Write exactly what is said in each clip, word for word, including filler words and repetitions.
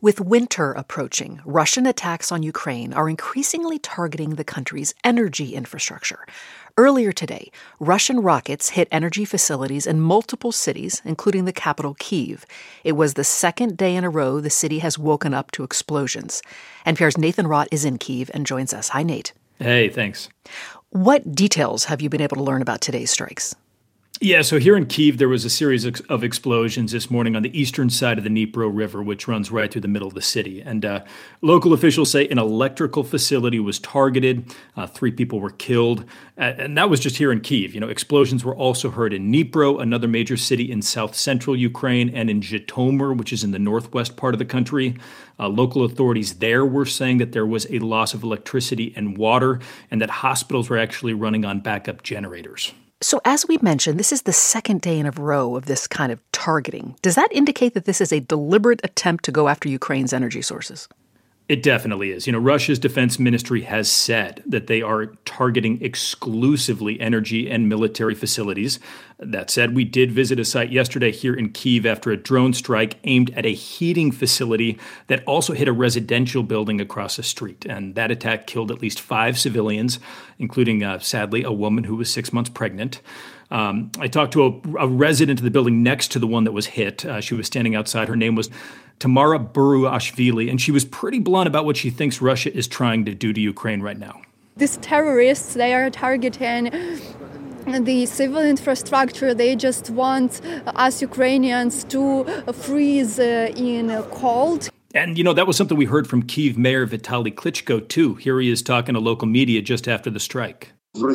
With winter approaching, Russian attacks on Ukraine are increasingly targeting the country's energy infrastructure. Earlier today, Russian rockets hit energy facilities in multiple cities, including the capital, Kyiv. It was the second day in a row the city has woken up to explosions. N P R's Nathan Rott is in Kyiv and joins us. Hi, Nate. Hey, thanks. What details have you been able to learn about today's strikes? Yeah, so here in Kyiv, there was a series of explosions this morning on the eastern side of the Dnipro River, which runs right through the middle of the city. And uh, local officials say an electrical facility was targeted. Uh, three people were killed. Uh, and that was just here in Kyiv. You know, explosions were also heard in Dnipro, another major city in south-central Ukraine, and in Zhytomyr, which is in the northwest part of the country. Uh, local authorities there were saying that there was a loss of electricity and water, and that hospitals were actually running on backup generators. So as we mentioned, this is the second day in a row of this kind of targeting. Does that indicate that this is a deliberate attempt to go after Ukraine's energy sources? It definitely is. You know, Russia's defense ministry has said that they are targeting exclusively energy and military facilities. That said, we did visit a site yesterday here in Kyiv after a drone strike aimed at a heating facility that also hit a residential building across the street. And that attack killed at least five civilians, including, uh, sadly, a woman who was six months pregnant. Um, I talked to a, a resident of the building next to the one that was hit. Uh, she was standing outside. Her name was Tamara Buruashvili, and she was pretty blunt about what she thinks Russia is trying to do to Ukraine right now. These terrorists, they are targeting the civil infrastructure. They just want us Ukrainians to freeze uh, in cold. And, you know, that was something we heard from Kyiv Mayor Vitaly Klitschko, too. Here he is talking to local media just after the strike.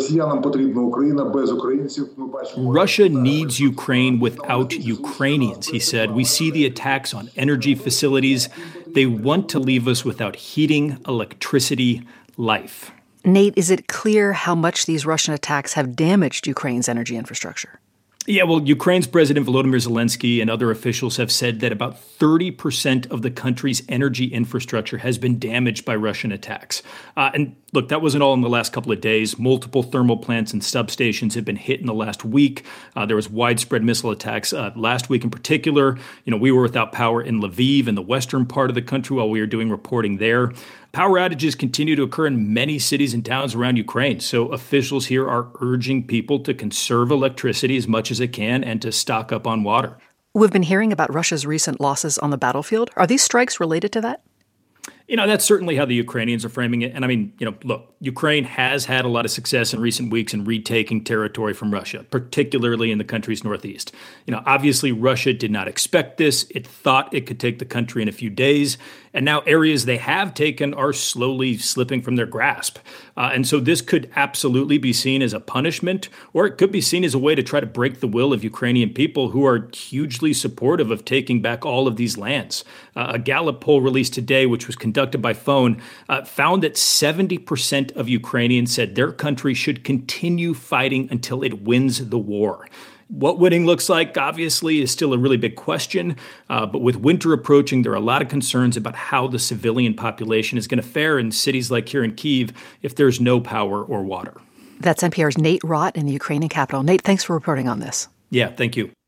Russia needs Ukraine without Ukrainians, he said. We see the attacks on energy facilities. They want to leave us without heating, electricity, life. Nate, is it clear how much these Russian attacks have damaged Ukraine's energy infrastructure? Yeah, well, Ukraine's President Volodymyr Zelensky and other officials have said that about thirty percent of the country's energy infrastructure has been damaged by Russian attacks. Uh, and look, that wasn't all in the last couple of days. Multiple thermal plants and substations have been hit in the last week. Uh, there was widespread missile attacks uh, last week in particular. You know, we were without power in Lviv in the western part of the country while we were doing reporting there. Power outages continue to occur in many cities and towns around Ukraine, so officials here are urging people to conserve electricity as much as they can and to stock up on water. We've been hearing about Russia's recent losses on the battlefield. Are these strikes related to that? You know, that's certainly how the Ukrainians are framing it. And I mean, you know, look, Ukraine has had a lot of success in recent weeks in retaking territory from Russia, particularly in the country's northeast. You know, obviously, Russia did not expect this. It thought it could take the country in a few days. And now areas they have taken are slowly slipping from their grasp. Uh, and so this could absolutely be seen as a punishment, or it could be seen as a way to try to break the will of Ukrainian people who are hugely supportive of taking back all of these lands. Uh, a Gallup poll released today, which was conducted by phone, uh, found that seventy percent of Ukrainians said their country should continue fighting until it wins the war. What winning looks like, obviously, is still a really big question. Uh, but with winter approaching, there are a lot of concerns about how the civilian population is going to fare in cities like here in Kyiv if there's no power or water. That's N P R's Nate Rott in the Ukrainian capital. Nate, thanks for reporting on this. Yeah, thank you.